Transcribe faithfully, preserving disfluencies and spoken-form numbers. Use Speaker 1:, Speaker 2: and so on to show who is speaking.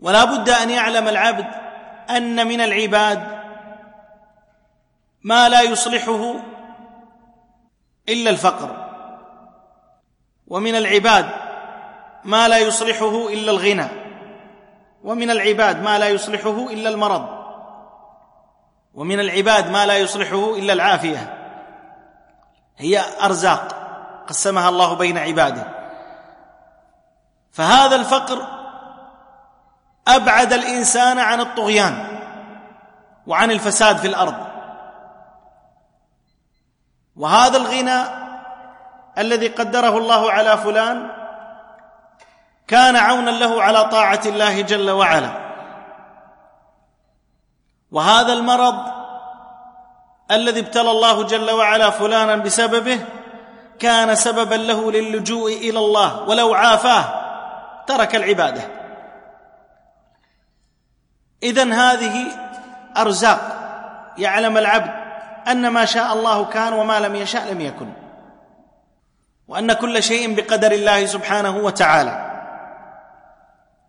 Speaker 1: ولا بد أن يعلم العبد أن من العباد ما لا يصلحه إلا الفقر، ومن العباد ما لا يصلحه إلا الغنى، ومن العباد ما لا يصلحه إلا المرض، ومن العباد ما لا يصلحه إلا العافية. هي أرزاق قسمها الله بين عباده. فهذا الفقر أبعد الإنسان عن الطغيان وعن الفساد في الأرض، وهذا الغنى الذي قدره الله على فلان كان عونا له على طاعة الله جل وعلا. وهذا المرض الذي ابتلى الله جل وعلا فلانا بسببه كان سببا له للجوء إلى الله، ولو عافاه ترك العبادة. إذن هذه أرزاق يعلم العبد أن ما شاء الله كان وما لم يشاء لم يكن، وأن كل شيء بقدر الله سبحانه وتعالى.